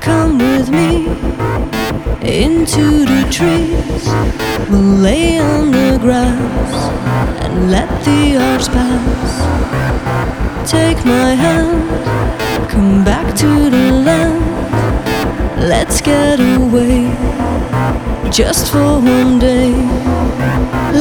Come with me into the trees. We'll lay on the grass and let the hours pass. Take my hand, come back to the land. Let's get away just for one day.